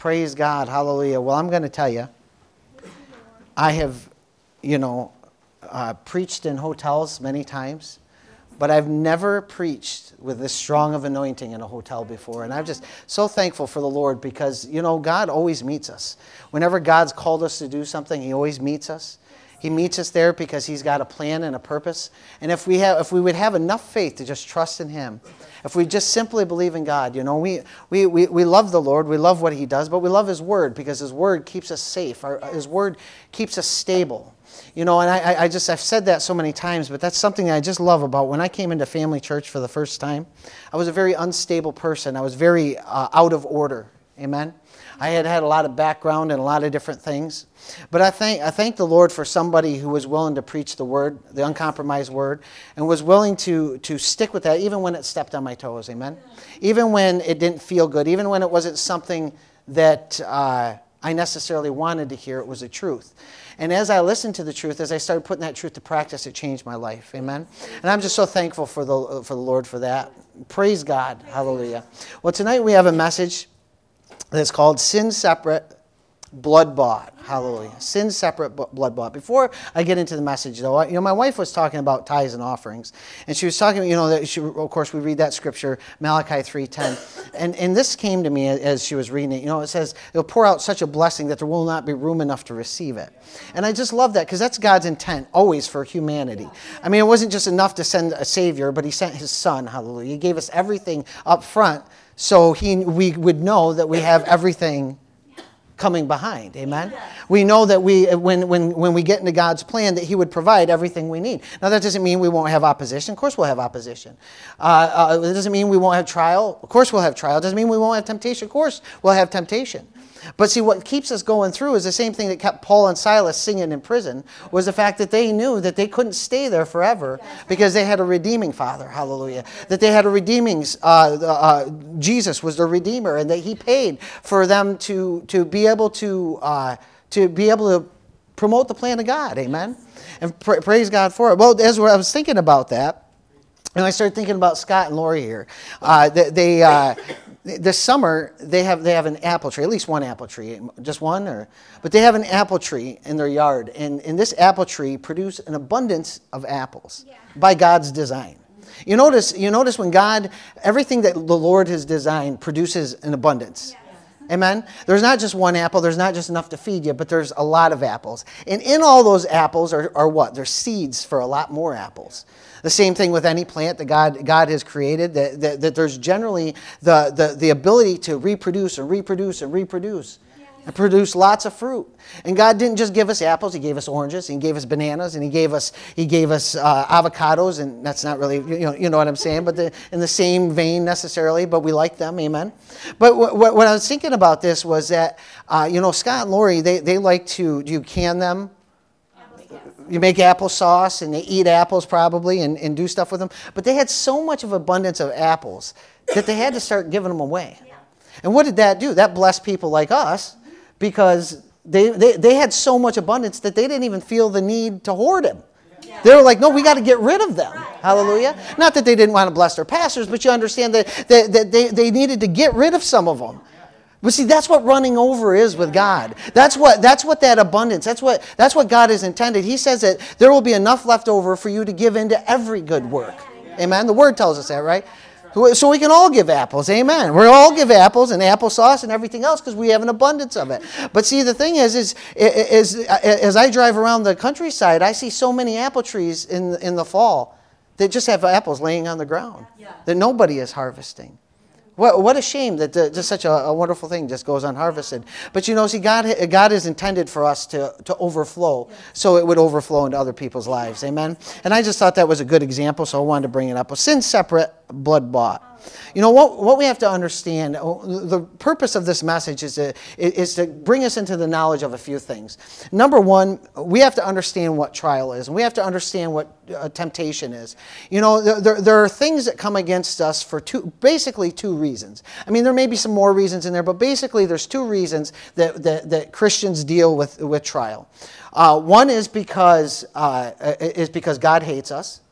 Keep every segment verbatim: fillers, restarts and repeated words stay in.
Praise God. Hallelujah. Well, I'm going to tell you, I have, you know, uh, preached in hotels many times, but I've never preached with this strong of anointing in a hotel before. And I'm just so thankful for the Lord because, you know, God always meets us. Whenever God's called us to do something, He always meets us. He meets us there because He's got a plan and a purpose. And if we have, if we would have enough faith to just trust in Him, if we just simply believe in God, you know, we we we, we love the Lord, we love what He does, but we love His Word because His Word keeps us safe. Our, His Word keeps us stable. You know, and I, I just, I've said that so many times, but that's something that I just love about when I came into family church for the first time. I was a very unstable person. I was very uh, out of order. Amen. I had had a lot of background and a lot of different things. But I thank, I thank the Lord for somebody who was willing to preach the Word, the uncompromised Word, and was willing to, to stick with that even when it stepped on my toes. Amen. Even when it didn't feel good, even when it wasn't something that uh, I necessarily wanted to hear, it was the truth. And as I listened to the truth, as I started putting that truth to practice, it changed my life. Amen. And I'm just so thankful for the for the Lord for that. Praise God. Hallelujah. Well, tonight we have a message that's called Sin Separate, Blood Bought. Hallelujah. Sin Separate, Blood Bought. Before I get into the message, though, you know, my wife was talking about tithes and offerings. And she was talking, you know, that she, of course, we read that scripture, Malachi three ten. And, and this came to me as she was reading it. You know, it says, it'll pour out such a blessing that there will not be room enough to receive it. And I just love that because that's God's intent always for humanity. I mean, it wasn't just enough to send a Savior, but He sent His Son. Hallelujah. He gave us everything up front so he, we would know that we have everything coming behind. Amen. We know that we, when, when, when we get into God's plan, that He would provide everything we need. Now, that doesn't mean we won't have opposition. Of course we'll have opposition. Uh, uh, it doesn't mean we won't have trial. Of course we'll have trial. It doesn't mean we won't have temptation. Of course we'll have temptation. But see, what keeps us going through is the same thing that kept Paul and Silas singing in prison, was the fact that they knew that they couldn't stay there forever because they had a redeeming Father, hallelujah. That they had a redeeming, uh, uh, Jesus was their Redeemer, and that He paid for them to, to be able to, uh, to be able to promote the plan of God, amen? And pra- praise God for it. Well, as I was thinking about that, and I started thinking about Scott and Lori here. Uh, they, they uh, this summer they have they have an apple tree, at least one apple tree, just one, or but they have an apple tree in their yard, and, and this apple tree produced an abundance of apples yeah. by God's design. You notice you notice when God, everything that the Lord has designed produces an abundance. Yeah. Amen? There's not just one apple. There's not just enough to feed you, but there's a lot of apples. And in all those apples are, are what? There's seeds for a lot more apples. The same thing with any plant that God God has created, that, that, that there's generally the, the, the ability to reproduce and reproduce and reproduce. And produce lots of fruit. And God didn't just give us apples, He gave us oranges, He gave us bananas, and He gave us He gave us uh, avocados, and that's not really, you know, you know what I'm saying, but the, in the same vein necessarily, but we like them, amen. But what, what, what I was thinking about this was that, uh, you know, Scott and Lori, they, they like to, do you can them? You make applesauce, and they eat apples probably and, and do stuff with them. But they had so much of abundance of apples that they had to start giving them away. And what did that do? That blessed people like us, because they, they, they had so much abundance that they didn't even feel the need to hoard them. Yeah. They were like, no, we got to get rid of them. Right. Hallelujah. Right. Not that they didn't want to bless their pastors, but you understand that, that, that they, they needed to get rid of some of them. But see, that's what running over is with God. That's what that's what that abundance, that's what that's what God has intended. He says that there will be enough left over for you to give into every good work. Amen. The Word tells us that, right? So we can all give apples, amen. We all give apples and applesauce and everything else because we have an abundance of it. But see, the thing is, is, is, is as I drive around the countryside, I see so many apple trees in in the fall that just have apples laying on the ground that nobody is harvesting. What, what a shame that the, just such a, a wonderful thing just goes unharvested. But you know, see, God God is intended for us to, to overflow, so it would overflow into other people's lives. Amen? And I just thought that was a good example, so I wanted to bring it up. Well, sin separate, blood bought. You know, what what we have to understand, the purpose of this message is to, is to bring us into the knowledge of a few things. Number one, we have to understand what trial is, and we have to understand what uh, temptation is. You know, there, there are things that come against us for two, basically two reasons. I mean, there may be some more reasons in there, but basically there's two reasons that, that, that Christians deal with, with trial. Uh, one is because uh, is because God hates us.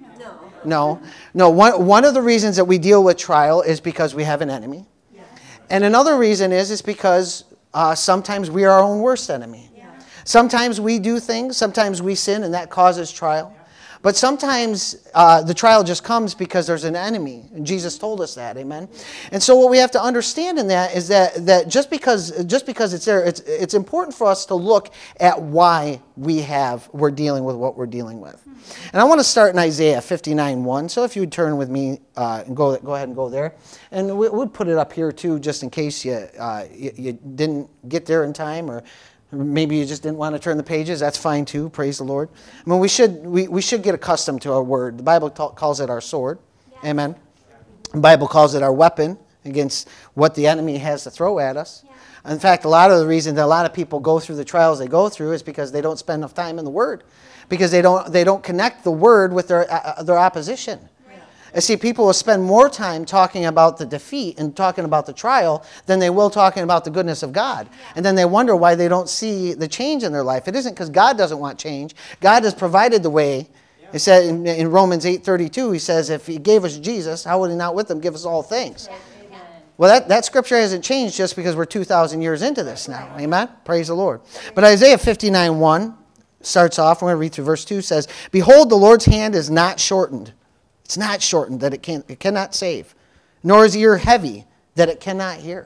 No, no. One, one of the reasons that we deal with trial is because we have an enemy. And another reason is, is because uh, sometimes we are our own worst enemy. Yeah. Sometimes we do things, sometimes we sin, and that causes trial. But sometimes uh, the trial just comes because there's an enemy. And Jesus told us that, amen? And so what we have to understand in that is that, that just because just because it's there, it's, it's important for us to look at why we have, we're dealing with what we're dealing with. And I want to start in Isaiah fifty-nine one. So if you would turn with me uh, and go go ahead and go there. And we, we'll put it up here too, just in case you, uh, you, you didn't get there in time, or maybe you just didn't want to turn the pages. That's fine too. Praise the Lord. I mean, we should we, we should get accustomed to our word. The Bible ta- calls it our sword. Yeah. Amen. The Bible calls it our weapon against what the enemy has to throw at us. Yeah. In fact, a lot of the reason that a lot of people go through the trials they go through is because they don't spend enough time in the word, because they don't they don't connect the word with their uh, their opposition. I see people will spend more time talking about the defeat and talking about the trial than they will talking about the goodness of God. And then they wonder why they don't see the change in their life. It isn't because God doesn't want change. God has provided the way. It said in, in Romans eight thirty-two, he says, if he gave us Jesus, how would he not with him give us all things? Well, that, that scripture hasn't changed just because we're two thousand years into this now. Amen? Praise the Lord. But Isaiah fifty-nine one starts off, we're going to read through verse two, says, behold, the Lord's hand is not shortened. It's not shortened that it can it cannot save, nor is ear heavy that it cannot hear.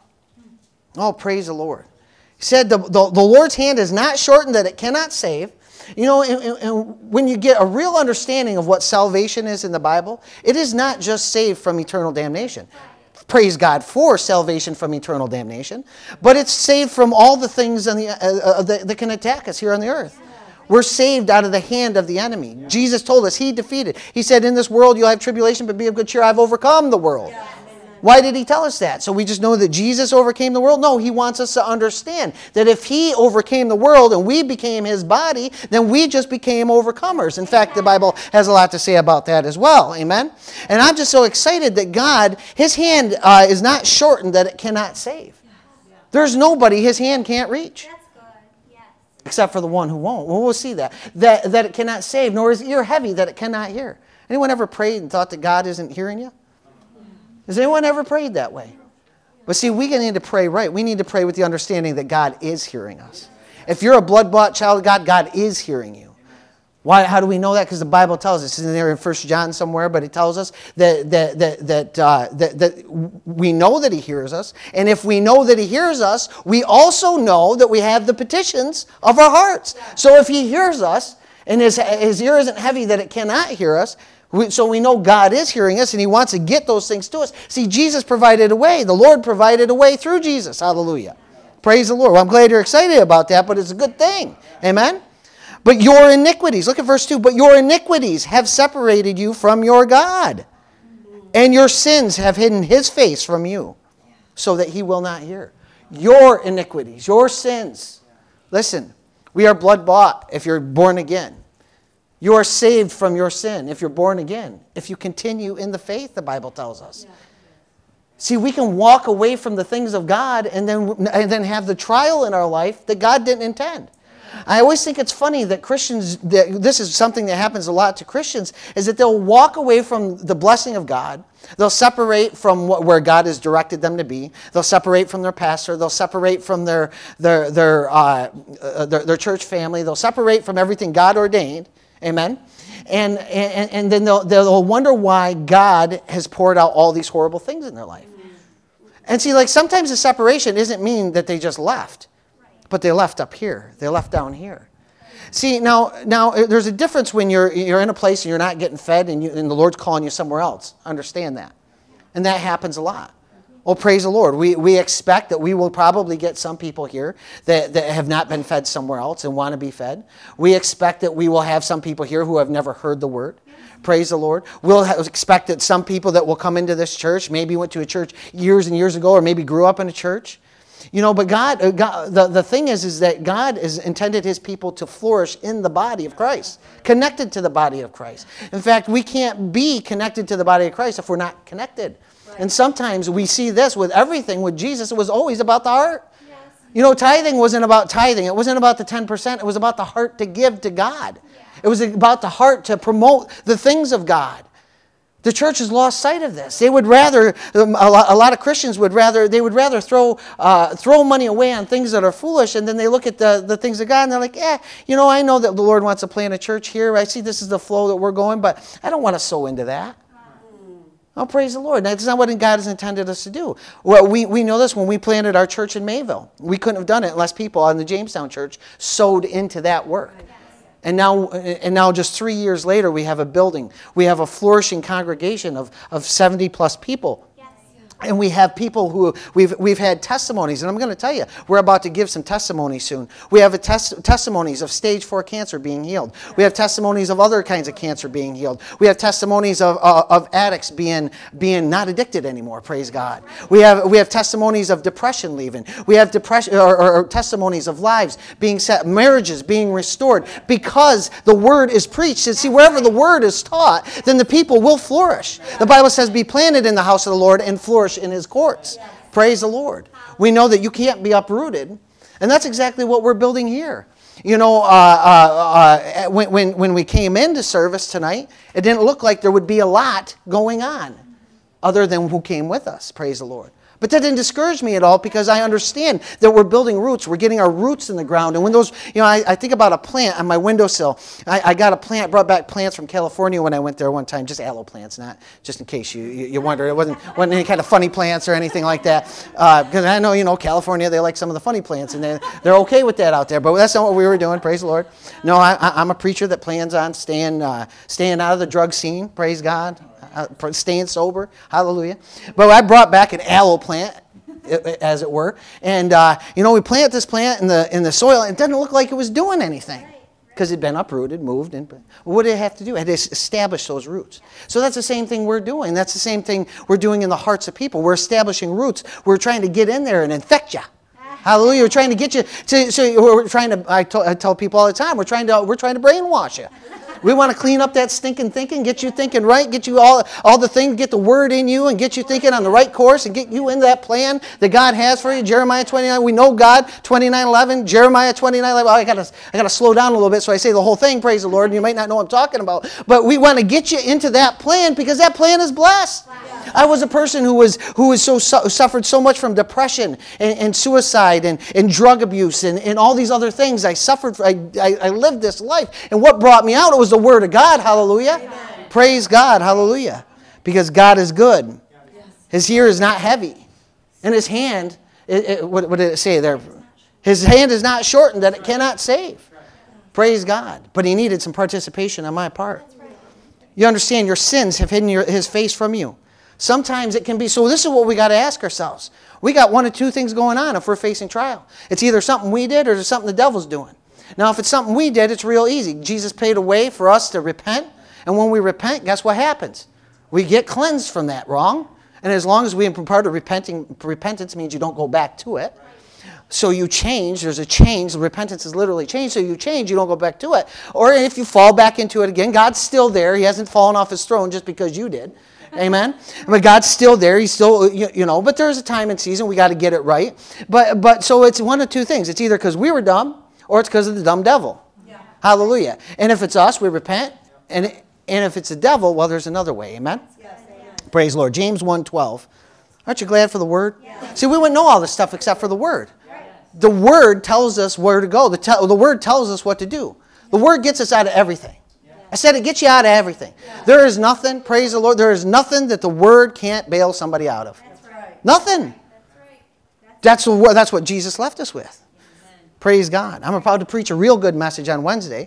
Oh, praise the Lord. He said the, the, the Lord's hand is not shortened that it cannot save. You know, and, and, and when you get a real understanding of what salvation is in the Bible, it is not just saved from eternal damnation. Praise God for salvation from eternal damnation, but it's saved from all the things on the, uh, uh, that, that can attack us here on the earth. We're saved out of the hand of the enemy. Yeah. Jesus told us he defeated. He said, in this world you'll have tribulation, but be of good cheer. I've overcome the world. Yeah. Why did he tell us that? So we just know that Jesus overcame the world? No, he wants us to understand that if he overcame the world and we became his body, then we just became overcomers. In fact, the Bible has a lot to say about that as well. Amen? And I'm just so excited that God, his hand uh, is not shortened that it cannot save. There's nobody his hand can't reach. Except for the one who won't. Well, we'll see that. That that it cannot save, nor is ear heavy that it cannot hear. Anyone ever prayed and thought that God isn't hearing you? Has anyone ever prayed that way? But see, we need to pray right. We need to pray with the understanding that God is hearing us. If you're a blood-bought child of God, God is hearing you. Why? How do we know that? Because the Bible tells us. It's in there in First John somewhere, but it tells us that that that that, uh, that that we know that he hears us. And if we know that he hears us, we also know that we have the petitions of our hearts. So if he hears us, and his, his ear isn't heavy that it cannot hear us, we, so we know God is hearing us, and he wants to get those things to us. See, Jesus provided a way. The Lord provided a way through Jesus. Hallelujah. Praise the Lord. Well, I'm glad you're excited about that, but it's a good thing. Amen? But your iniquities, look at verse two, but your iniquities have separated you from your God, and your sins have hidden his face from you, so that he will not hear. Your iniquities, your sins. Listen, we are blood-bought if you're born again. You are saved from your sin if you're born again. If you continue in the faith, the Bible tells us. See, we can walk away from the things of God and then, and then have the trial in our life that God didn't intend. I always think it's funny that Christians, that this is something that happens a lot to Christians, is that they'll walk away from the blessing of God. They'll separate from what, where God has directed them to be. They'll separate from their pastor. They'll separate from their their their, uh, uh, their, their church family. They'll separate from everything God ordained. Amen? And, and, and then they'll, they'll wonder why God has poured out all these horrible things in their life. And see, like sometimes the separation doesn't mean that they just left. But they left up here. They left down here. See, now, now there's a difference when you're you're in a place and you're not getting fed and, you, and the Lord's calling you somewhere else. Understand that. And that happens a lot. Well, praise the Lord. We we expect that we will probably get some people here that, that have not been fed somewhere else and want to be fed. We expect that we will have some people here who have never heard the word. Praise the Lord. We'll have, expect that some people that will come into this church maybe went to a church years and years ago or maybe grew up in a church. You know, but God, God the, the thing is, is that God has intended his people to flourish in the body of Christ, connected to the body of Christ. In fact, we can't be connected to the body of Christ if we're not connected. Right. And sometimes we see this with everything. With Jesus, it was always about the heart. Yes. You know, tithing wasn't about tithing. It wasn't about the ten percent. It was about the heart to give to God. Yeah. It was about the heart to promote the things of God. The church has lost sight of this. They would rather, um, a lot, a lot of Christians would rather, they would rather throw uh, throw money away on things that are foolish, and then they look at the, the things of God, and they're like, eh, you know, I know that the Lord wants to plant a church here. I see this is the flow that we're going, but I don't want to sow into that. Oh, praise the Lord. That's not what God has intended us to do. Well, we, we know this when we planted our church in Mayville. We couldn't have done it unless people in the Jamestown church sowed into that work. And now, and now just three years later, we have a building. We have a flourishing congregation of, of seventy plus people. And we have people who, we've we've had testimonies, and I'm going to tell you, we're about to give some testimonies soon. We have a tes- testimonies of stage four cancer being healed. We have testimonies of other kinds of cancer being healed. We have testimonies of uh, of addicts being being not addicted anymore. Praise God. We have we have testimonies of depression leaving. We have depression or, or, or testimonies of lives being set, marriages being restored because the word is preached. And see, wherever the word is taught, then the people will flourish. The Bible says, "Be planted in the house of the Lord and flourish in his courts." Yes. Praise the Lord. We know that you can't be uprooted. And that's exactly what we're building here. You know, uh, uh, uh, when, when, when we came into service tonight, it didn't look like there would be a lot going on other than who came with us. Praise the Lord. But that didn't discourage me at all because I understand that we're building roots. We're getting our roots in the ground. And when those, you know, I, I think about a plant on my windowsill. I, I got a plant, brought back plants from California when I went there one time, just aloe plants, not just in case you you, you wonder. It wasn't, wasn't any kind of funny plants or anything like that. Because uh, I know, you know, California, they like some of the funny plants, and they, they're okay with that out there. But that's not what we were doing, praise the Lord. No, I, I'm a preacher that plans on staying, uh, staying out of the drug scene, praise God. Uh, staying sober, hallelujah. But I brought back an aloe plant, as it were, and uh, you know, we plant this plant in the in the soil, and it doesn't look like it was doing anything because it'd been uprooted, moved, and what did it have to do? It had to establish those roots. So that's the same thing we're doing. That's the same thing we're doing in the hearts of people. We're establishing roots. We're trying to get in there and infect you. Hallelujah. We're trying to get you to. So we're trying to. I, to, I tell people all the time. We're trying to. We're trying to brainwash you. We want to clean up that stinking thinking, get you thinking right, get you all all the things, get the word in you, and get you thinking on the right course, and get you in that plan that God has for you. Jeremiah twenty-nine, we know God, twenty-nine eleven, Jeremiah twenty-nine eleven. Well, I gotta I gotta slow down a little bit, so I say the whole thing. Praise the Lord. And you might not know what I'm talking about, but we want to get you into that plan because that plan is blessed. Wow. I was a person who was who was so su- suffered so much from depression and, and suicide and, and drug abuse and, and all these other things. I suffered. I, I I lived this life, and what brought me out? It was the Word of God. Hallelujah. Amen. Praise God. Hallelujah. Because God is good. Yes. His ear is not heavy, and His hand. It, it, what, what did it say there? His hand is not shortened that it cannot save. Praise God. But He needed some participation on my part. You understand? Your sins have hidden your, His face from you. Sometimes it can be, so this is what we got to ask ourselves. We got one of two things going on if we're facing trial. It's either something we did or it's something the devil's doing. Now, if it's something we did, it's real easy. Jesus paid a way for us to repent. And when we repent, guess what happens? We get cleansed from that wrong. And as long as we are part of repenting, repentance means you don't go back to it. So you change. There's a change. Repentance is literally change. So you change. You don't go back to it. Or if you fall back into it again, God's still there. He hasn't fallen off His throne just because you did. Amen. But God's still there. He's still, you, you know, but there's a time and season. We got to get it right. But but so it's one of two things. It's either because we were dumb or it's because of the dumb devil. Yeah. Hallelujah. And if it's us, we repent. And and if it's the devil, well, there's another way. Amen. Yes. Praise the Lord. James one twelve. Aren't you glad for the Word? Yes. See, we wouldn't know all this stuff except for the Word. Right. The Word tells us where to go. The, te- the Word tells us what to do. The Word gets us out of everything. I said it gets you out of everything. Yeah. There is nothing, praise the Lord, there is nothing that the Word can't bail somebody out of. That's right. Nothing. That's right. That's, the, that's what Jesus left us with. Amen. Praise God. I'm about to preach a real good message on Wednesday.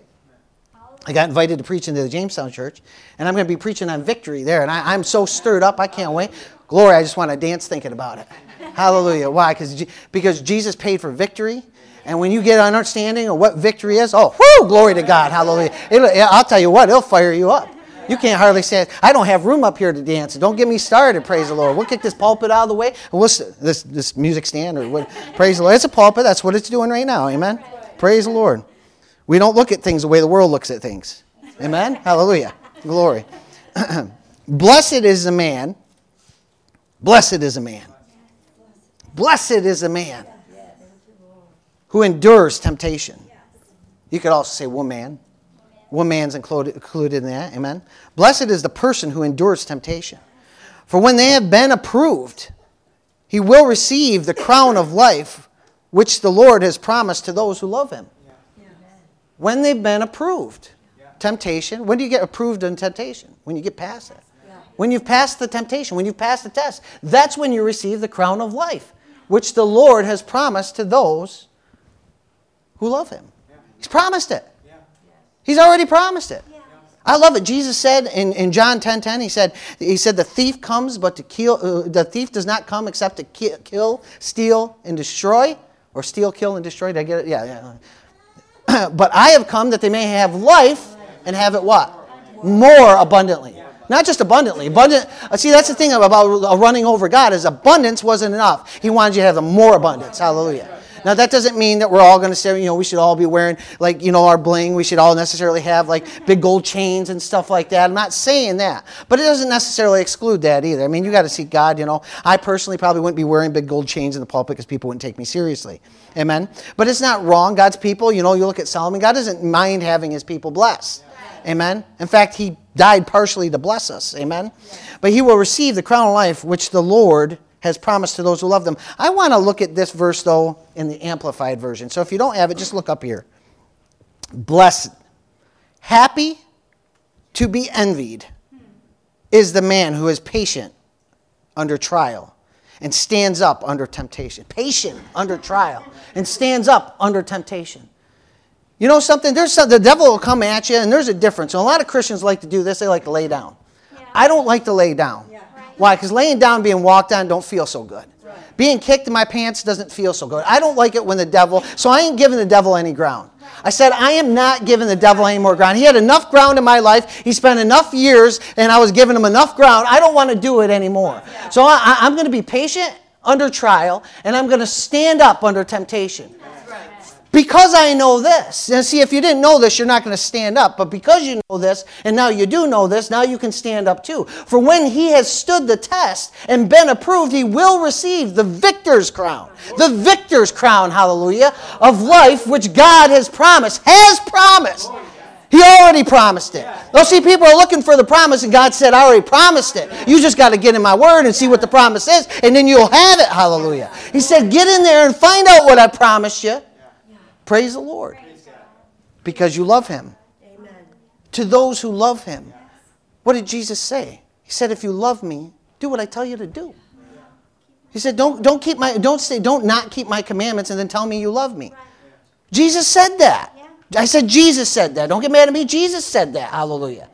I got invited to preach into the Jamestown church, and I'm going to be preaching on victory there. And I, I'm so stirred up, I can't wait. Glory, I just want to dance thinking about it. Hallelujah. Why? Because because Jesus paid for victory. And when you get an understanding of what victory is, oh, whoo, glory to God, hallelujah. It'll, I'll tell you what, it'll fire you up. You can't hardly say, I don't have room up here to dance. Don't get me started, praise the Lord. We'll kick this pulpit out of the way. What's this, this music stand or what? Praise the Lord. It's a pulpit. That's what it's doing right now, amen? Praise the Lord. We don't look at things the way the world looks at things. Amen? Hallelujah. Glory. Blessed is the man. Blessed is a man. Blessed is a man who endures temptation. You could also say woman. One man's included, included in that. Amen. Blessed is the person who endures temptation. For when they have been approved, he will receive the crown of life, which the Lord has promised to those who love him. Yeah. When they've been approved. Yeah. Temptation. When do you get approved in temptation? When you get past it. Yeah. When you've passed the temptation, when you've passed the test, that's when you receive the crown of life, which the Lord has promised to those who love him. Yeah. He's promised it. Yeah. He's already promised it. Yeah. I love it. Jesus said in, in John ten ten, he said, he said, the thief comes but to kill, uh, the thief does not come except to ki- kill, steal, and destroy. Or steal, kill, and destroy. Did I get it? Yeah, yeah. But I have come that they may have life and have it what? More abundantly. Not just abundantly. Abundant. See, that's the thing about running over God is abundance wasn't enough. He wanted you to have the more abundance. Hallelujah. Now, that doesn't mean that we're all going to say, you know, we should all be wearing, like, you know, our bling. We should all necessarily have, like, big gold chains and stuff like that. I'm not saying that. But it doesn't necessarily exclude that either. I mean, you got to seek God, you know. I personally probably wouldn't be wearing big gold chains in the pulpit because people wouldn't take me seriously. Amen? But it's not wrong. God's people, you know, you look at Solomon. God doesn't mind having his people blessed. Amen? In fact, he died partially to bless us. Amen? But he will receive the crown of life, which the Lord has promised to those who love them. I want to look at this verse, though, in the Amplified Version. So if you don't have it, just look up here. Blessed, happy to be envied is the man who is patient under trial and stands up under temptation. Patient under trial and stands up under temptation. You know something? There's some, the devil will come at you, and there's a difference. And a lot of Christians like to do this. They like to lay down. Yeah. I don't like to lay down. Yeah. Why? Because laying down, being walked on, don't feel so good. Right. Being kicked in my pants doesn't feel so good. I don't like it when the devil, so I ain't giving the devil any ground. Right. I said, I am not giving the devil any more ground. He had enough ground in my life. He spent enough years, and I was giving him enough ground. I don't want to do it anymore. Yeah. So I, I'm going to be patient under trial, and I'm going to stand up under temptation. Because I know this. And see, if you didn't know this, you're not going to stand up. But because you know this, and now you do know this, now you can stand up too. For when he has stood the test and been approved, he will receive the victor's crown. The victor's crown, hallelujah, of life, which God has promised. Has promised. He already promised it. Well, see, people are looking for the promise, and God said, I already promised it. You just got to get in my word and see what the promise is, and then you'll have it, hallelujah. He said, get in there and find out what I promised you. Praise the Lord. Because you love him. Amen. To those who love him. What did Jesus say? He said, if you love me, do what I tell you to do. He said, don't, don't keep my, don't say, don't not keep my commandments and then tell me you love me. Jesus said that. I said Jesus said that. Don't get mad at me. Jesus said that. Hallelujah.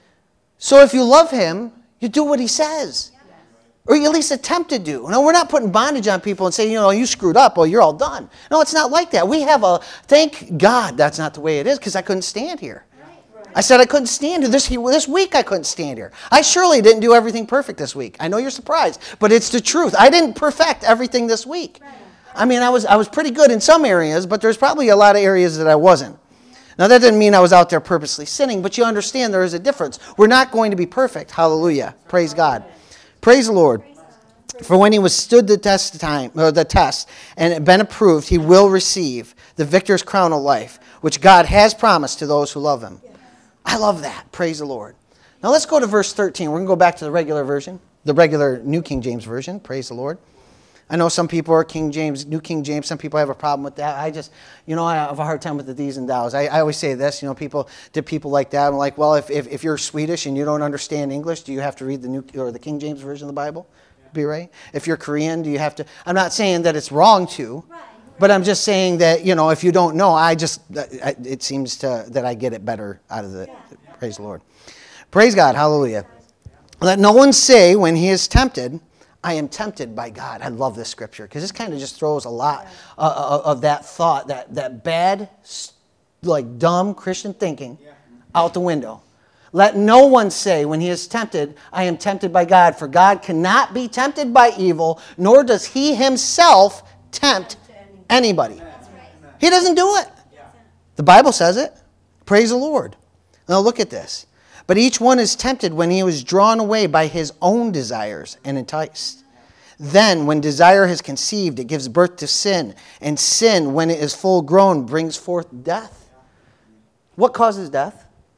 So if you love him, you do what he says. Or you at least attempt to do. No, we're not putting bondage on people and saying, you know, you screwed up, or you're all done. No, it's not like that. We have a, thank God that's not the way it is, because I couldn't stand here. I said I couldn't stand here. This, this week I couldn't stand here. I surely didn't do everything perfect this week. I know you're surprised, but it's the truth. I didn't perfect everything this week. I mean, I was, I was pretty good in some areas, but there's probably a lot of areas that I wasn't. Now, that didn't mean I was out there purposely sinning, but you understand there is a difference. We're not going to be perfect. Hallelujah. Praise God. Praise the Lord. For when he was stood the test time, or the test and had been approved, he will receive the victor's crown of life, which God has promised to those who love him. I love that. Praise the Lord. Now let's go to verse thirteen. We're going to go back to the regular version, the regular New King James Version. Praise the Lord. I know some people are King James, New King James. Some people have a problem with that. I just, you know, I have a hard time with the these and thous. I, I always say this, you know, people, to people like that, I'm like, well, if, if, if you're Swedish and you don't understand English, do you have to read the New or the King James Version of the Bible? Yeah. Be right. If you're Korean, do you have to? I'm not saying that it's wrong to, right. But I'm just saying that, you know, if you don't know, I just, I, it seems to that I get it better out of the. Yeah. Praise the Lord. Praise God. Hallelujah. Let no one say when he is tempted, I am tempted by God. I love this scripture because this kind of just throws a lot uh, of that thought, that, that bad, like dumb Christian thinking out the window. Let no one say when he is tempted, I am tempted by God. For God cannot be tempted by evil, nor does he himself tempt anybody. He doesn't do it. The Bible says it. Praise the Lord. Now look at this. But each one is tempted when he was drawn away by his own desires and enticed. Then, when desire has conceived, it gives birth to sin. And sin, when it is full grown, brings forth death. What causes death?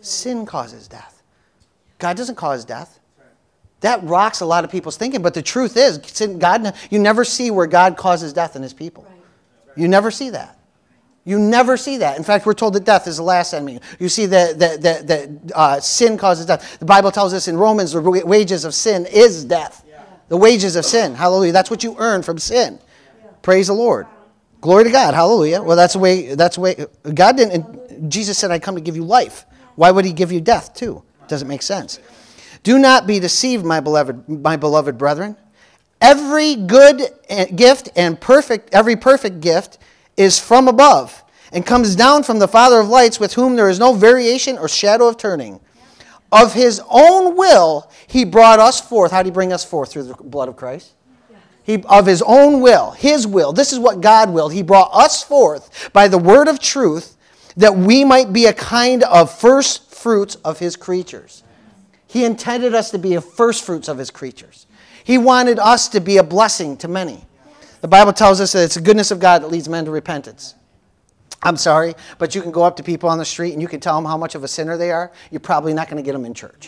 Sin causes death. God doesn't cause death. That rocks a lot of people's thinking, but the truth is, sin, God, you never see where God causes death in his people. You never see that. You never see that. In fact, we're told that death is the last enemy. You see that, that, that, that uh, sin causes death. The Bible tells us in Romans, the wages of sin is death. Yeah. The wages of sin. Hallelujah. That's what you earn from sin. Yeah. Praise the Lord. Glory to God. Hallelujah. Well, that's the way, that's the way, God didn't, Jesus said, I come to give you life. Why would he give you death too? Doesn't make sense. Do not be deceived, my beloved, my beloved brethren. Every good gift and perfect, every perfect gift is from above and comes down from the Father of lights, with whom there is no variation or shadow of turning. Of his own will, he brought us forth. How did he bring us forth? Through the blood of Christ. He, of his own will, his will. This is what God willed. He brought us forth by the word of truth, that we might be a kind of first fruits of his creatures. He intended us to be a first fruits of his creatures. He wanted us to be a blessing to many. The Bible tells us that it's the goodness of God that leads men to repentance. I'm sorry, but you can go up to people on the street and you can tell them how much of a sinner they are. You're probably not going to get them in church.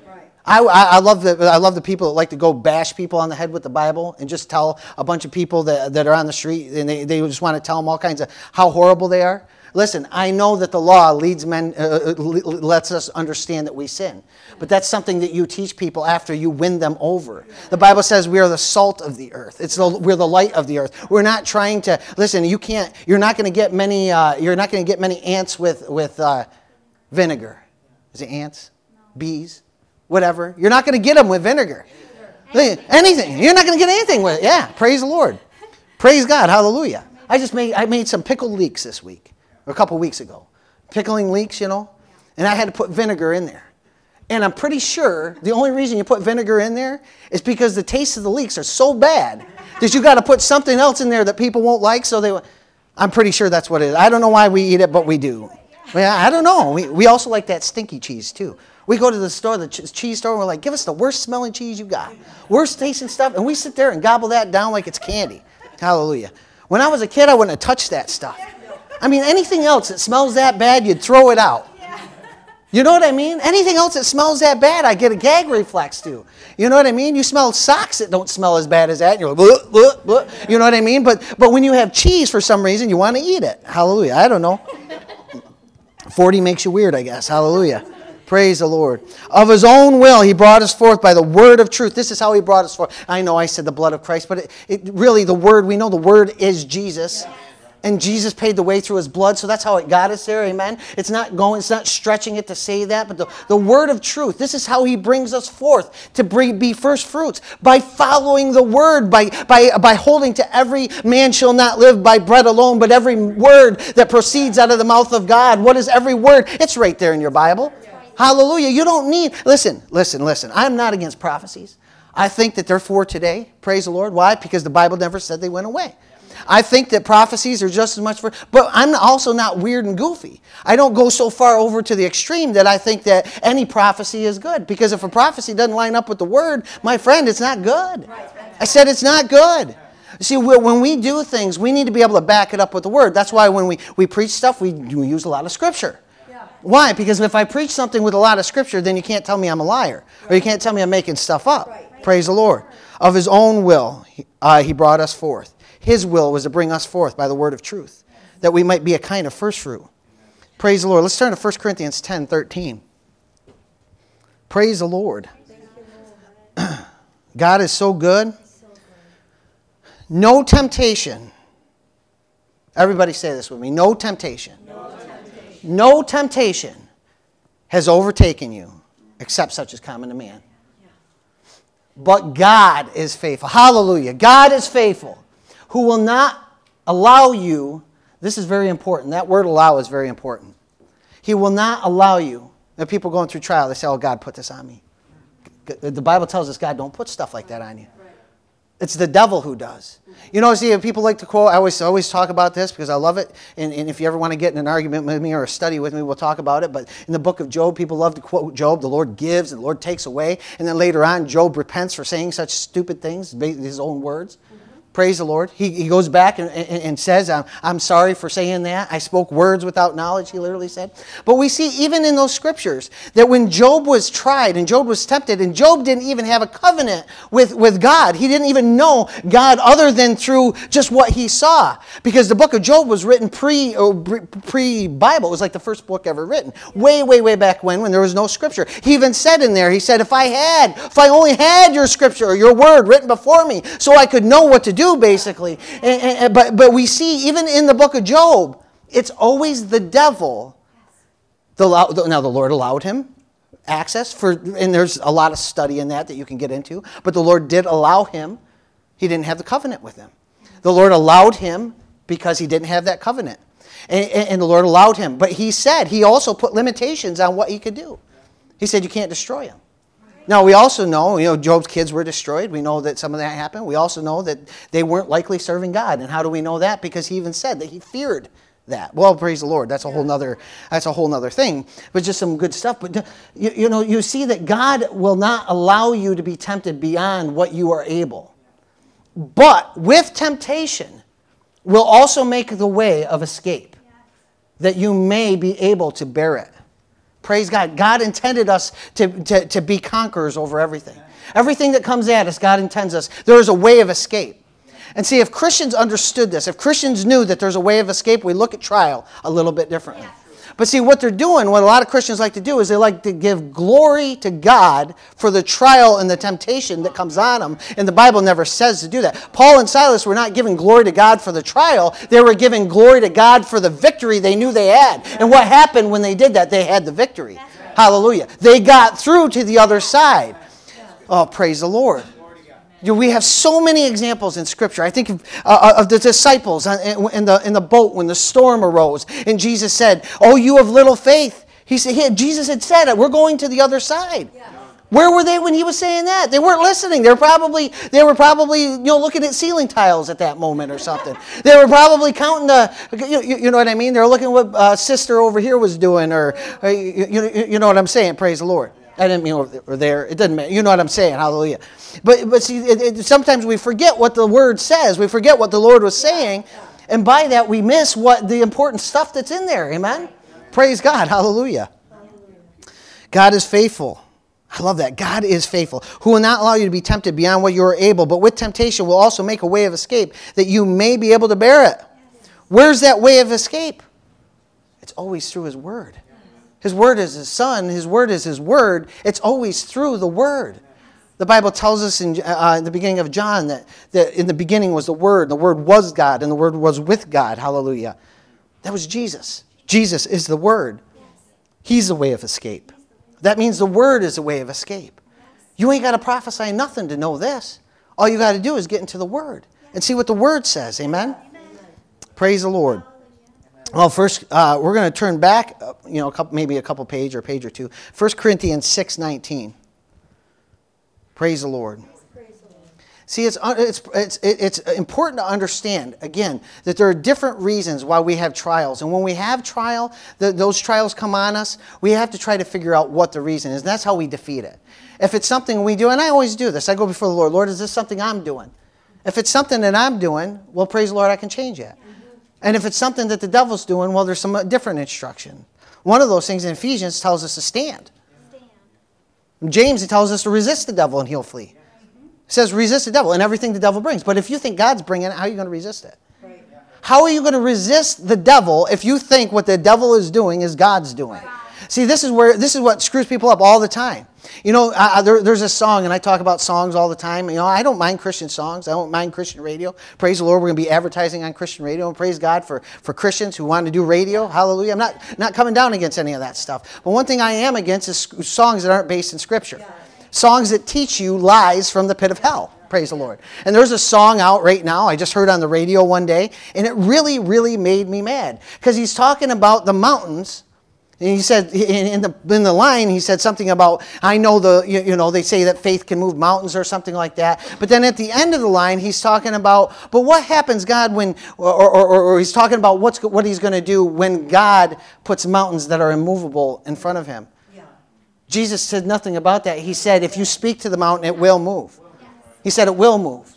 I, I, I love the I love the people that like to go bash people on the head with the Bible and just tell a bunch of people that, that are on the street, and they, they just want to tell them all kinds of how horrible they are. Listen, I know that the law leads men, uh, lets us understand that we sin. But that's something that you teach people after you win them over. The Bible says we are the salt of the earth. It's the, we're the light of the earth. We're not trying to, listen, you can't, you're not going to get many, uh, you're not going to get many ants with, with uh, vinegar. Is it ants? Bees? Whatever. You're not going to get them with vinegar. Anything. You're not going to get anything with it. Yeah, praise the Lord. Praise God. Hallelujah. I just made, I made some pickled leeks this week. A couple weeks ago. Pickling leeks, you know. And I had to put vinegar in there. And I'm pretty sure the only reason you put vinegar in there is because the taste of the leeks are so bad that you got to put something else in there that people won't like. So they, I'm pretty sure that's what it is. I don't know why we eat it, but we do. Well, I don't know. We, we also like that stinky cheese too. We go to the store, the ch- cheese store, and we're like, give us the worst smelling cheese you got. Worst tasting stuff. And we sit there and gobble that down like it's candy. Hallelujah. When I was a kid, I wouldn't have touched that stuff. I mean, anything else that smells that bad, you'd throw it out. You know what I mean? Anything else that smells that bad, I get a gag reflex to. You know what I mean? You smell socks that don't smell as bad as that, and you're like, bleh, bleh, bleh. You know what I mean? But but when you have cheese, for some reason, you want to eat it. Hallelujah. I don't know. forty makes you weird, I guess. Hallelujah. Praise the Lord. Of his own will, he brought us forth by the word of truth. This is how he brought us forth. I know I said the blood of Christ, but it, it really, the word, we know the word is Jesus. And Jesus paid the way through his blood, so that's how it got us there, amen? It's not going, it's not stretching it to say that, but the, the word of truth, this is how he brings us forth to bring, be first fruits, by following the word, by, by, by holding to every man shall not live by bread alone, but every word that proceeds out of the mouth of God. What is every word? It's right there in your Bible. Hallelujah. You don't need, listen, listen, listen. I'm not against prophecies. I think that they're for today. Praise the Lord. Why? Because the Bible never said they went away. I think that prophecies are just as much for, but I'm also not weird and goofy. I don't go so far over to the extreme that I think that any prophecy is good. Because if a prophecy doesn't line up with the word, my friend, it's not good. I said it's not good. See, when we do things, we need to be able to back it up with the word. That's why when we, we preach stuff, we, we use a lot of scripture. Why? Because if I preach something with a lot of scripture, then you can't tell me I'm a liar. Or you can't tell me I'm making stuff up. Praise the Lord. Of his own will, uh, he brought us forth. His will was to bring us forth by the word of truth, that we might be a kind of first fruit. Praise the Lord. Let's turn to First Corinthians ten thirteen. Praise the Lord. God is so good. No temptation. Everybody say this with me. No temptation. No temptation. No temptation has overtaken you except such as common to man. But God is faithful. Hallelujah. God is faithful, who will not allow you, this is very important, that word allow is very important. He will not allow you, the people going through trial, they say, oh, God put this on me. The Bible tells us God don't put stuff like that on you. It's the devil who does. You know, see, people like to quote, I always always talk about this because I love it, and, and if you ever want to get in an argument with me or a study with me, we'll talk about it, but in the book of Job, people love to quote Job, the Lord gives and the Lord takes away, and then later on, Job repents for saying such stupid things, his own words. Praise the Lord. He, he goes back and, and, and says, I'm, I'm sorry for saying that. I spoke words without knowledge, he literally said. But we see even in those scriptures that when Job was tried and Job was tempted, and Job didn't even have a covenant with, with God. He didn't even know God other than through just what he saw. Because the book of Job was written pre, or pre-Bible. It was like the first book ever written. Way, way, way back when, when there was no scripture. He even said in there, he said, if I had, if I only had your scripture or your word written before me so I could know what to do, basically. And, and, but, but we see even in the book of Job, it's always the devil. The, now the Lord allowed him access, for, and there's a lot of study in that that you can get into, but the Lord did allow him. He didn't have the covenant with him. The Lord allowed him because he didn't have that covenant. And, and the Lord allowed him. But he said, he also put limitations on what he could do. He said, you can't destroy him. Now, we also know, you know, Job's kids were destroyed. We know that some of that happened. We also know that they weren't likely serving God. And how do we know that? Because he even said that he feared that. Well, praise the Lord. That's a whole nother, that's a whole nother thing. But just some good stuff. But, you, you know, you see that God will not allow you to be tempted beyond what you are able. But with temptation will also make the way of escape, that you may be able to bear it. Praise God. God intended us to, to, to be conquerors over everything. Everything that comes at us, God intends us. There is a way of escape. And see, if Christians understood this, if Christians knew that there's a way of escape, we look at trial a little bit differently. But see, what they're doing, what a lot of Christians like to do, is they like to give glory to God for the trial and the temptation that comes on them. And the Bible never says to do that. Paul and Silas were not giving glory to God for the trial. They were giving glory to God for the victory they knew they had. And what happened when they did that? They had the victory. Hallelujah. They got through to the other side. Oh, praise the Lord. You know, we have so many examples in Scripture. I think of, uh, of the disciples in the, in the boat when the storm arose. And Jesus said, oh, you have little faith. He said, he, Jesus had said it. We're going to the other side. Yeah. Where were they when he was saying that? They weren't listening. They were probably, they were probably you know, looking at ceiling tiles at that moment or something. They were probably counting the, you, you know what I mean? They were looking at what uh, sister over here was doing. Or uh, you, you, you know what I'm saying? Praise the Lord. I didn't mean over there. It doesn't matter. You know what I'm saying. Hallelujah. But but see, it, it, sometimes we forget what the Word says. We forget what the Lord was saying. And by that, we miss what the important stuff that's in there. Amen? Praise God. Hallelujah. God is faithful. I love that. God is faithful, who will not allow you to be tempted beyond what you are able, but with temptation will also make a way of escape that you may be able to bear it. Where's that way of escape? It's always through His Word. His Word is His Son. His Word is His Word. It's always through the Word. The Bible tells us in, uh, in the beginning of John that, that in the beginning was the Word. The Word was God, and the Word was with God. Hallelujah. That was Jesus. Jesus is the Word. He's the way of escape. That means the Word is the way of escape. You ain't got to prophesy nothing to know this. All you got to do is get into the Word and see what the Word says. Amen? Praise the Lord. Well, first, uh, we're going to turn back, uh, you know, a couple, maybe a couple page or a page or two. First Corinthians six nineteen. Praise the Lord. See, it's, it's, it's, it's important to understand, again, that there are different reasons why we have trials. And when we have trial, the, those trials come on us, we have to try to figure out what the reason is. And that's how we defeat it. If it's something we do, and I always do this, I go before the Lord, Lord, is this something I'm doing? If it's something that I'm doing, well, praise the Lord, I can change it. And if it's something that the devil's doing, well, there's some different instruction. One of those things in Ephesians tells us to stand. stand. In James, he tells us to resist the devil and he'll flee. It says resist the devil and everything the devil brings. But if you think God's bringing it, how are you going to resist it? Right. How are you going to resist the devil if you think what the devil is doing is God's doing? Right. See, this is where this is what screws people up all the time. You know, uh, there, there's a song, and I talk about songs all the time. You know, I don't mind Christian songs. I don't mind Christian radio. Praise the Lord, we're going to be advertising on Christian radio, and praise God for, for Christians who want to do radio. Hallelujah. I'm not, not coming down against any of that stuff. But one thing I am against is songs that aren't based in Scripture. Songs that teach you lies from the pit of hell. Praise the Lord. And there's a song out right now I just heard on the radio one day, and it really, really made me mad. Because he's talking about the mountains. And he said, in the in the line, he said something about, I know the, you, you know, they say that faith can move mountains or something like that. But then at the end of the line, he's talking about, but what happens, God, when, or, or, or, or he's talking about what's what he's going to do when God puts mountains that are immovable in front of him. Yeah. Jesus said nothing about that. He said, if you speak to the mountain, it will move. He said it will move.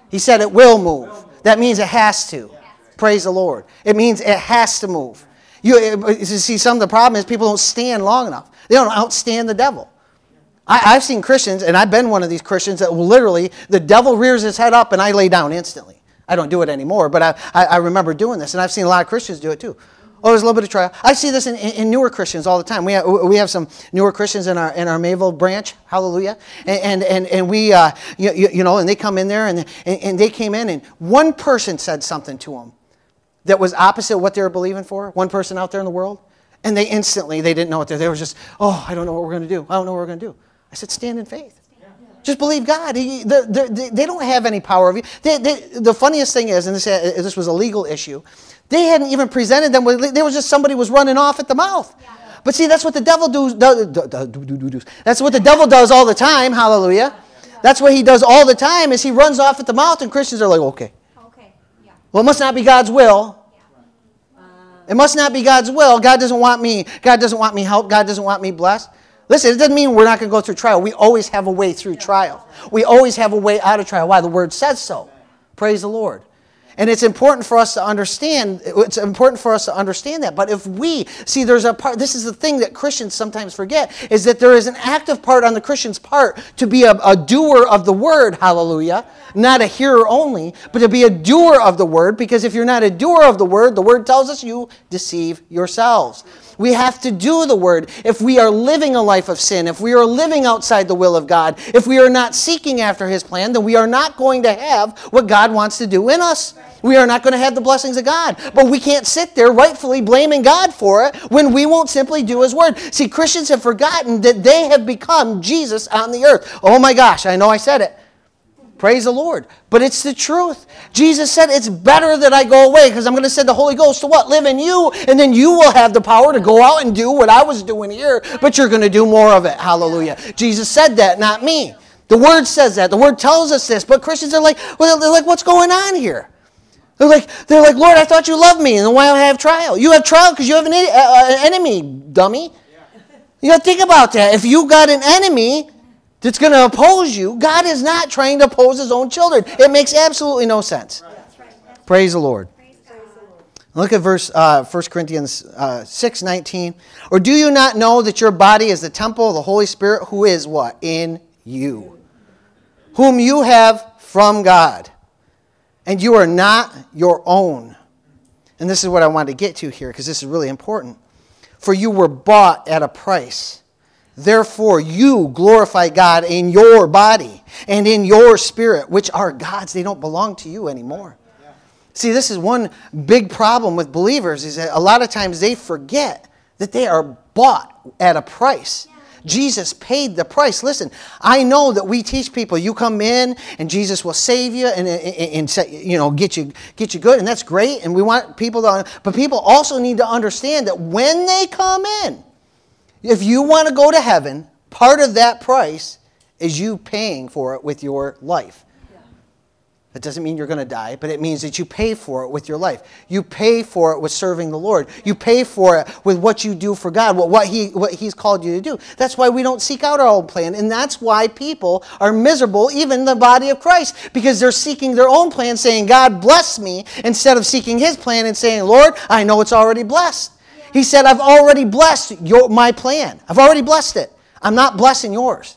He said it will move. That means it has to. Praise the Lord. It means it has to move. You, you see, some of the problem is people don't stand long enough. They don't outstand the devil. I, I've seen Christians, and I've been one of these Christians that will literally, the devil rears his head up and I lay down instantly. I don't do it anymore, but I, I, I remember doing this, and I've seen a lot of Christians do it too. Oh, there's a little bit of trial. I see this in, in, in newer Christians all the time. We have, we have some newer Christians in our in our Mayville branch. Hallelujah. And and and, and we, uh, you, you know, and they come in there, and, and and they came in, and one person said something to them that was opposite what they were believing for. One person out there in the world, and they instantly they didn't know what they they were just, oh, I don't know what we're going to do. I don't know what we're going to do. I said, stand in faith. Just believe God. He, the, the, they don't have any power over you. They, they, the funniest thing is, and this, this was a legal issue, they hadn't even presented them with, there was just somebody was running off at the mouth. Yeah. But see, that's what the devil does. Do, do, do, do, do, do. That's what the devil does all the time. Hallelujah. Yeah. That's what he does all the time is he runs off at the mouth, and Christians are like, okay. Okay. Yeah. Well, it must not be God's will. Yeah. It must not be God's will. God doesn't want me. God doesn't want me help. God doesn't want me blessed. Listen, it doesn't mean we're not going to go through trial. We always have a way through trial. We always have a way out of trial. Why? The Word says so. Praise the Lord. And it's important for us to understand, it's important for us to understand that. But if we, see there's a part, this is the thing that Christians sometimes forget, is that there is an active part on the Christian's part to be a, a doer of the Word, hallelujah. Not a hearer only, but to be a doer of the Word, because if you're not a doer of the Word, the Word tells us you deceive yourselves. We have to do the Word. If we are living a life of sin, if we are living outside the will of God, if we are not seeking after His plan, then we are not going to have what God wants to do in us. We are not going to have the blessings of God. But we can't sit there rightfully blaming God for it when we won't simply do His Word. See, Christians have forgotten that they have become Jesus on the earth. Oh my gosh, I know I said it. Praise the Lord. But it's the truth. Jesus said it's better that I go away because I'm going to send the Holy Ghost to what? Live in you. And then you will have the power to go out and do what I was doing here. But you're going to do more of it. Hallelujah. Jesus said that, not me. The Word says that. The Word tells us this. But Christians are like, well, they're like, what's going on here? They're like, they're like, Lord, I thought you loved me. And then why do I have trial? You have trial because you have an, uh, an enemy, dummy. You got to think about that. If you got an enemy that's going to oppose you, God is not trying to oppose His own children. It makes absolutely no sense. That's right. That's Praise the Lord. Praise Look at verse uh, First Corinthians uh, six nineteen. Or do you not know that your body is the temple of the Holy Spirit who is what? In you. Whom you have from God. And you are not your own. And this is what I wanted to get to here because this is really important. For you were bought at a price. Therefore, you glorify God in your body and in your spirit, which are God's. They don't belong to you anymore. Yeah. See, this is one big problem with believers is that a lot of times they forget that they are bought at a price. Yeah. Jesus paid the price. Listen, I know that we teach people, you come in and Jesus will save you and, and, and you know, get you, get you good, and that's great. And we want people to, but people also need to understand that when they come in, if you want to go to heaven, part of that price is you paying for it with your life. Yeah. That doesn't mean you're going to die, but it means that you pay for it with your life. You pay for it with serving the Lord. You pay for it with what you do for God, what, what, he, what He's called you to do. That's why we don't seek out our own plan, and that's why people are miserable, even the body of Christ, because they're seeking their own plan, saying, God bless me, instead of seeking His plan and saying, Lord, I know it's already blessed. He said, I've already blessed your, my plan. I've already blessed it. I'm not blessing yours.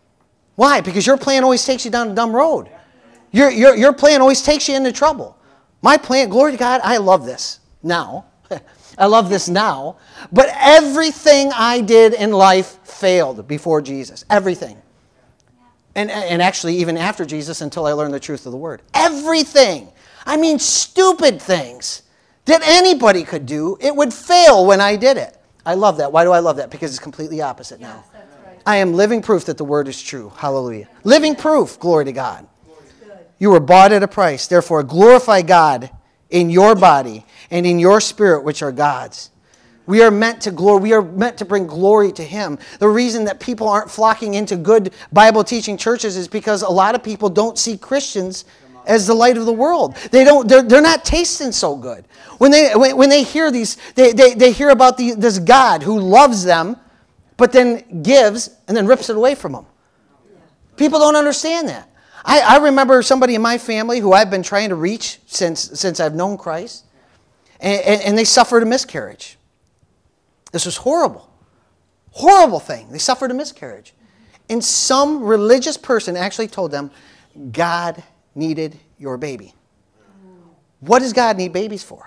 Why? Because your plan always takes you down a dumb road. Your, your, your plan always takes you into trouble. My plan, glory to God, I love this now. I love this now. But everything I did in life failed before Jesus. Everything. And, and actually even after Jesus until I learned the truth of the Word. Everything. I mean stupid things that anybody could do, it would fail when I did it. I love that. Why do I love that? Because it's completely opposite now. Yes, that's right. I am living proof that the Word is true. Hallelujah. Living proof. Glory to God. You were bought at a price. Therefore, glorify God in your body and in your spirit, which are God's. We are meant to glory. We are meant to bring glory to Him. The reason that people aren't flocking into good Bible teaching churches is because a lot of people don't see Christians as the light of the world. They don't, they're, they're not tasting so good. When they when, when they hear these, they, they, they hear about the, this God who loves them, but then gives and then rips it away from them. People don't understand that. I, I remember somebody in my family who I've been trying to reach since, since I've known Christ, and, and, and they suffered a miscarriage. This was horrible. Horrible thing. They suffered a miscarriage. And some religious person actually told them, God needed your baby. What does God need babies for?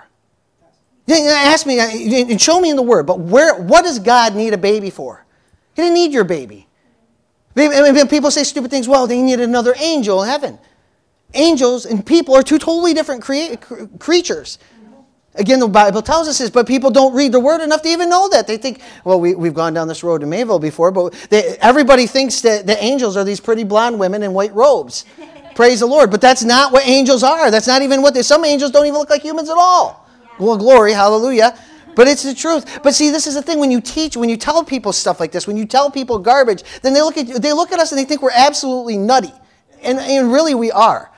Ask me and show me in the Word, but where? What does God need a baby for? He didn't need your baby. People say stupid things. Well, they need another angel in heaven. Angels and people are two totally different crea- creatures. Again, the Bible tells us this, but people don't read the Word enough to even know that. They think, well, we, we've gone down this road in Mayville before, but they, everybody thinks that the angels are these pretty blonde women in white robes. Praise the Lord. But that's not what angels are. That's not even what they... Some angels don't even look like humans at all. Well, glory, hallelujah. But it's the truth. But see, this is the thing. When you teach, when you tell people stuff like this, when you tell people garbage, then they look at you, they look at us and they think we're absolutely nutty. And, and really we are.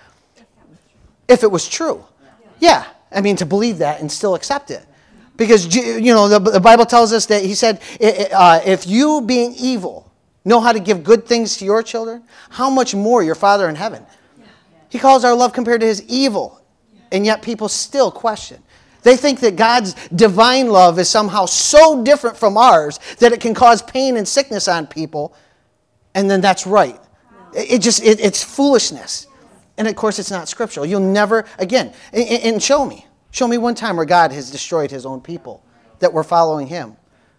If it was true. Yeah. I mean, to believe that and still accept it. Because, you know, the, the Bible tells us that he said, uh, if you being evil know how to give good things to your children, how much more your Father in heaven? He calls our love compared to his evil. And yet people still question. They think that God's divine love is somehow so different from ours that it can cause pain and sickness on people. And then that's right. It just it, it's foolishness. And of course it's not scriptural. You'll never, again, and, and show me. Show me one time where God has destroyed his own people that were following him.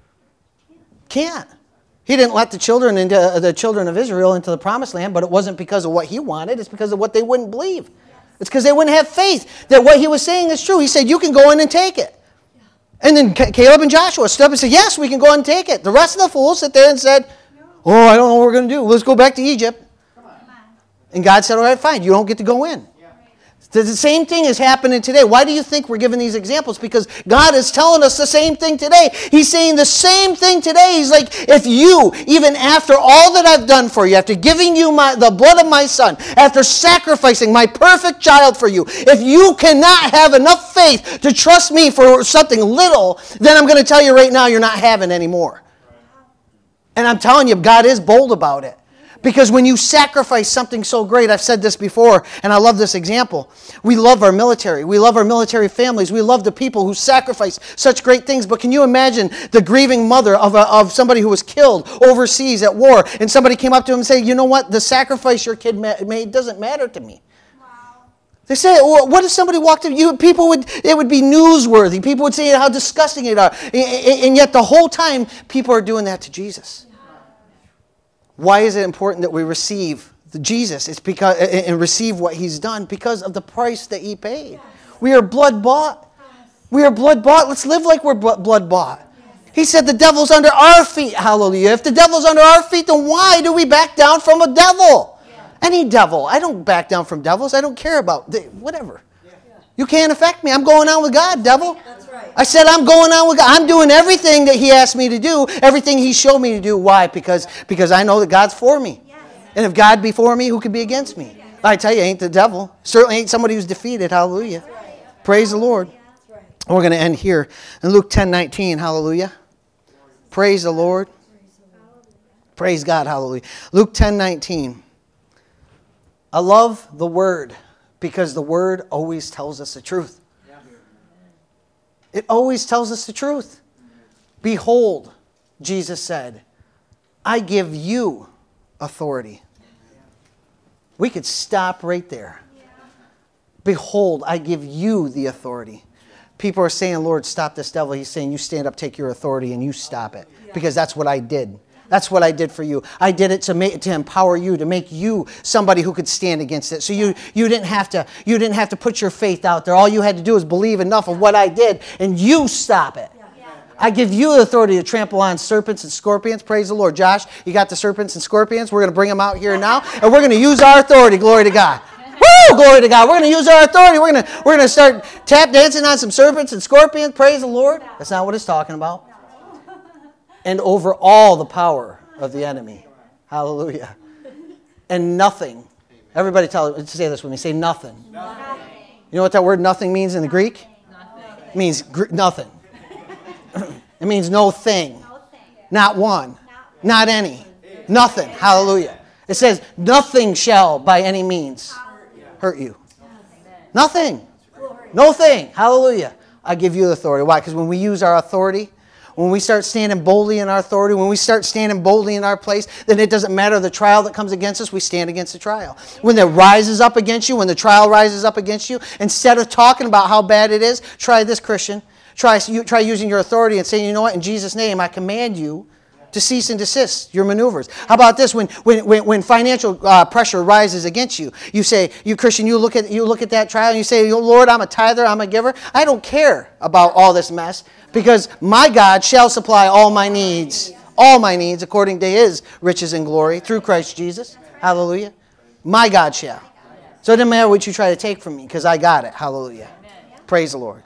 Can't. He didn't let the children into uh, the children of Israel into the promised land, but it wasn't because of what he wanted. It's because of what they wouldn't believe. It's because they wouldn't have faith that what he was saying is true. He said, you can go in and take it. And then Caleb and Joshua stood up and said, yes, we can go in and take it. The rest of the fools sit there and said, oh, I don't know what we're going to do. Let's go back to Egypt. And God said, all right, fine. You don't get to go in. The same thing is happening today. Why do you think we're giving these examples? Because God is telling us the same thing today. He's saying the same thing today. He's like, if you, even after all that I've done for you, after giving you my, the blood of my son, after sacrificing my perfect child for you, if you cannot have enough faith to trust me for something little, then I'm going to tell you right now, you're not having any more. And I'm telling you, God is bold about it. Because when you sacrifice something so great, I've said this before, and I love this example. We love our military. We love our military families. We love the people who sacrifice such great things. But can you imagine the grieving mother of, a, of somebody who was killed overseas at war, and somebody came up to him and said, you know what? The sacrifice your kid made doesn't matter to me. Wow. They say, well, what if somebody walked up to you? People would, it would be newsworthy. People would say how disgusting it are. And yet the whole time, people are doing that to Jesus. Why is it important that we receive the Jesus? It's because and receive what he's done because of the price that he paid. Yes. We are blood bought. Yes. We are blood bought. Let's live like we're blood bought. Yes. He said the devil's under our feet. Hallelujah. If the devil's under our feet, then why do we back down from a devil? Yes. Any devil. I don't back down from devils. I don't care about they, whatever. Yes. You can't affect me. I'm going on with God, devil. That's right. I said I'm going on with God. I'm doing everything that he asked me to do, everything he showed me to do. Why? Because, because I know that God's for me. Yes. And if God be for me, who could be against me? Yes. I tell you, ain't the devil. Certainly ain't somebody who's defeated. Hallelujah. Right. Praise the Lord. Right. And we're going to end here in Luke ten nineteen. Hallelujah. Praise the Lord. Praise God. Hallelujah. Luke ten nineteen. I love the word because the word always tells us the truth. It always tells us the truth. Behold, Jesus said, I give you authority. We could stop right there. Behold, I give you the authority. People are saying, Lord, stop this devil. He's saying, you stand up, take your authority, and you stop it. Because that's what I did. That's what I did for you. I did it to make to empower you, to make you somebody who could stand against it. So you you didn't have to you didn't have to put your faith out there. All you had to do is believe enough of what I did, and you stop it. I give you the authority to trample on serpents and scorpions. Praise the Lord. Josh, you got the serpents and scorpions. We're going to bring them out here now, and we're going to use our authority. Glory to God. Woo! Glory to God. We're going to use our authority. We're going to we're going to start tap dancing on some serpents and scorpions. Praise the Lord. That's not what it's talking about. And over all the power of the enemy. Hallelujah. And nothing. Everybody tell say this with me. Say nothing. Nothing. You know what that word nothing means in the Greek? Nothing. It means gr- nothing. It means no thing. Not one. Not any. Nothing. Hallelujah. It says, nothing shall by any means hurt you. Nothing. No thing. Hallelujah. I give you authority. Why? Because when we use our authority, when we start standing boldly in our authority, when we start standing boldly in our place, then it doesn't matter the trial that comes against us, we stand against the trial. When it rises up against you, when the trial rises up against you, instead of talking about how bad it is, try this, Christian. Try, you, try using your authority and saying, you know what, in Jesus' name, I command you to cease and desist your maneuvers. How about this? When when when, when financial uh, pressure rises against you, you say, you Christian, you look at you look at that trial and you say, Lord, I'm a tither, I'm a giver. I don't care about all this mess because my God shall supply all my needs, all my needs according to His riches and glory through Christ Jesus. Hallelujah. My God shall. So it doesn't matter what you try to take from me because I got it. Hallelujah. Praise the Lord.